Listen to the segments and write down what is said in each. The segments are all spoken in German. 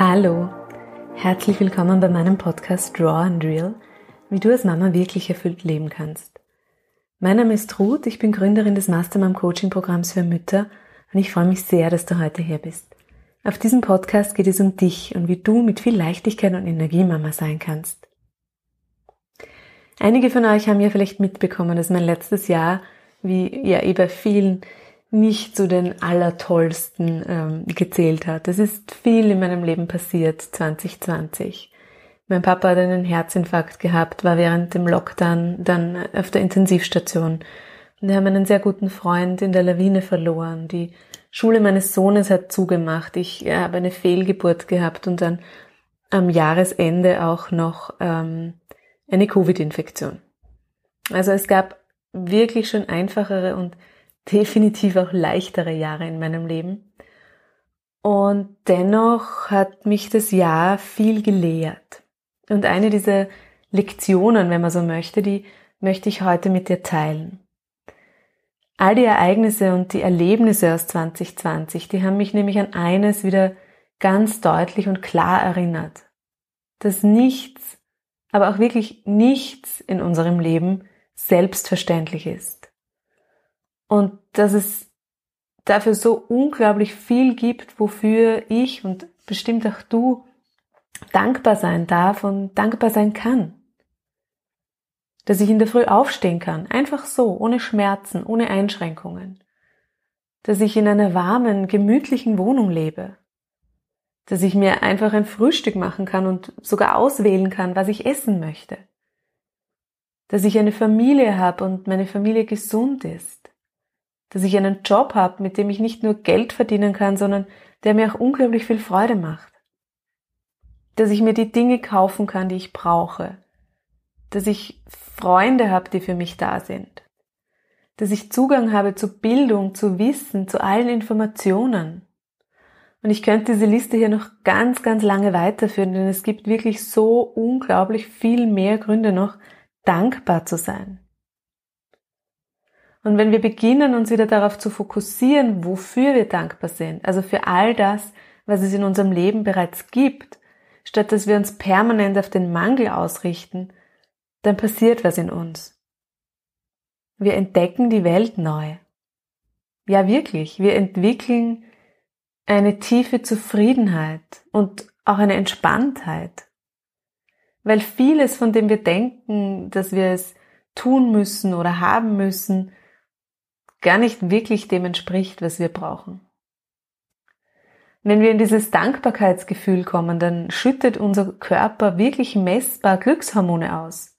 Hallo, herzlich willkommen bei meinem Podcast Raw and Real, wie du als Mama wirklich erfüllt leben kannst. Mein Name ist Ruth, ich bin Gründerin des Mastermom Coaching Programms für Mütter und ich freue mich sehr, dass du heute hier bist. Auf diesem Podcast geht es um dich und wie du mit viel Leichtigkeit und Energie Mama sein kannst. Einige von euch haben ja vielleicht mitbekommen, dass mein letztes Jahr, wie ja bei vielen, nicht zu den allertollsten gezählt hat. Es ist viel in meinem Leben passiert 2020. Mein Papa hat einen Herzinfarkt gehabt, war während dem Lockdown dann auf der Intensivstation. Und wir haben einen sehr guten Freund in der Lawine verloren. Die Schule meines Sohnes hat zugemacht. Ich habe eine Fehlgeburt gehabt und dann am Jahresende auch noch eine Covid-Infektion. Also es gab wirklich schon einfachere und definitiv auch leichtere Jahre in meinem Leben. Und dennoch hat mich das Jahr viel gelehrt. Und eine dieser Lektionen, wenn man so möchte, die möchte ich heute mit dir teilen. All die Ereignisse und die Erlebnisse aus 2020, die haben mich nämlich an eines wieder ganz deutlich und klar erinnert. Dass nichts, aber auch wirklich nichts in unserem Leben selbstverständlich ist. Und dass es dafür so unglaublich viel gibt, wofür ich und bestimmt auch du dankbar sein darf und dankbar sein kann. Dass ich in der Früh aufstehen kann, einfach so, ohne Schmerzen, ohne Einschränkungen. Dass ich in einer warmen, gemütlichen Wohnung lebe. Dass ich mir einfach ein Frühstück machen kann und sogar auswählen kann, was ich essen möchte. Dass ich eine Familie habe und meine Familie gesund ist. Dass ich einen Job habe, mit dem ich nicht nur Geld verdienen kann, sondern der mir auch unglaublich viel Freude macht. Dass ich mir die Dinge kaufen kann, die ich brauche. Dass ich Freunde habe, die für mich da sind. Dass ich Zugang habe zu Bildung, zu Wissen, zu allen Informationen. Und ich könnte diese Liste hier noch ganz, ganz lange weiterführen, denn es gibt wirklich so unglaublich viel mehr Gründe noch, dankbar zu sein. Und wenn wir beginnen, uns wieder darauf zu fokussieren, wofür wir dankbar sind, also für all das, was es in unserem Leben bereits gibt, statt dass wir uns permanent auf den Mangel ausrichten, dann passiert was in uns. Wir entdecken die Welt neu. Ja, wirklich, wir entwickeln eine tiefe Zufriedenheit und auch eine Entspanntheit. Weil vieles, von dem wir denken, dass wir es tun müssen oder haben müssen, gar nicht wirklich dem entspricht, was wir brauchen. Wenn wir in dieses Dankbarkeitsgefühl kommen, dann schüttet unser Körper wirklich messbar Glückshormone aus.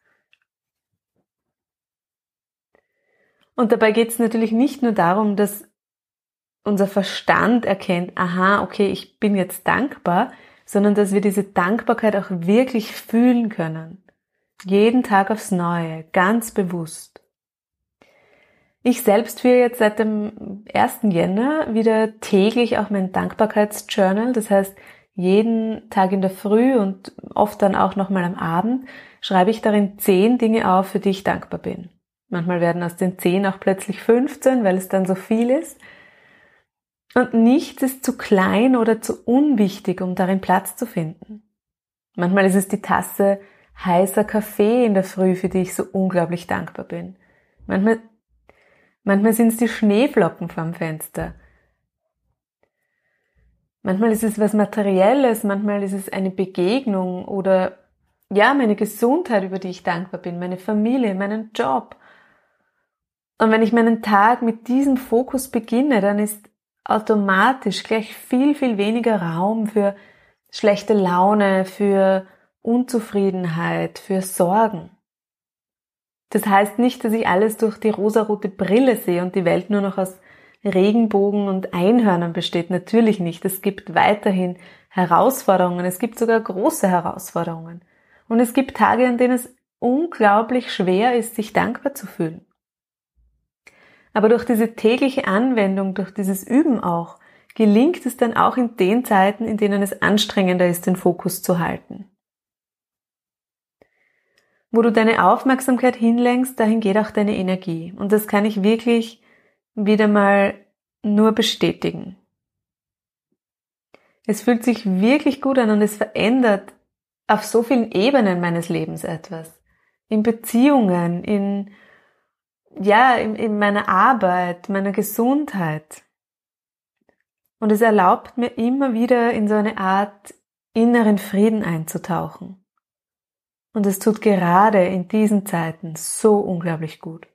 Und dabei geht es natürlich nicht nur darum, dass unser Verstand erkennt, aha, okay, ich bin jetzt dankbar, sondern dass wir diese Dankbarkeit auch wirklich fühlen können. Jeden Tag aufs Neue, ganz bewusst. Ich selbst führe jetzt seit dem 1. Jänner wieder täglich auch mein Dankbarkeitsjournal. Das heißt, jeden Tag in der Früh und oft dann auch nochmal am Abend schreibe ich darin 10 Dinge auf, für die ich dankbar bin. Manchmal werden aus den 10 auch plötzlich 15, weil es dann so viel ist. Und nichts ist zu klein oder zu unwichtig, um darin Platz zu finden. Manchmal ist es die Tasse heißer Kaffee in der Früh, für die ich so unglaublich dankbar bin. Manchmal sind es die Schneeflocken vorm Fenster. Manchmal ist es was Materielles, manchmal ist es eine Begegnung oder ja, meine Gesundheit, über die ich dankbar bin, meine Familie, meinen Job. Und wenn ich meinen Tag mit diesem Fokus beginne, dann ist automatisch gleich viel, viel weniger Raum für schlechte Laune, für Unzufriedenheit, für Sorgen. Das heißt nicht, dass ich alles durch die rosarote Brille sehe und die Welt nur noch aus Regenbogen und Einhörnern besteht. Natürlich nicht. Es gibt weiterhin Herausforderungen. Es gibt sogar große Herausforderungen. Und es gibt Tage, an denen es unglaublich schwer ist, sich dankbar zu fühlen. Aber durch diese tägliche Anwendung, durch dieses Üben auch, gelingt es dann auch in den Zeiten, in denen es anstrengender ist, den Fokus zu halten. Wo du deine Aufmerksamkeit hinlenkst, dahin geht auch deine Energie. Und das kann ich wirklich wieder mal nur bestätigen. Es fühlt sich wirklich gut an und es verändert auf so vielen Ebenen meines Lebens etwas. In Beziehungen, in meiner Arbeit, meiner Gesundheit. Und es erlaubt mir immer wieder in so eine Art inneren Frieden einzutauchen. Und es tut gerade in diesen Zeiten so unglaublich gut.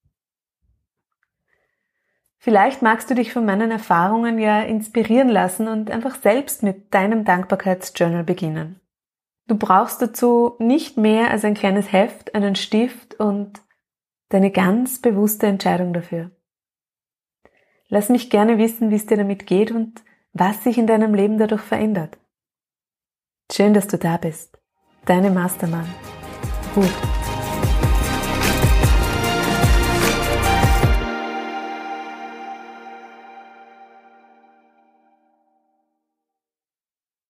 Vielleicht magst du dich von meinen Erfahrungen ja inspirieren lassen und einfach selbst mit deinem Dankbarkeitsjournal beginnen. Du brauchst dazu nicht mehr als ein kleines Heft, einen Stift und deine ganz bewusste Entscheidung dafür. Lass mich gerne wissen, wie es dir damit geht und was sich in deinem Leben dadurch verändert. Schön, dass du da bist. Deine Mastermann. Ruth.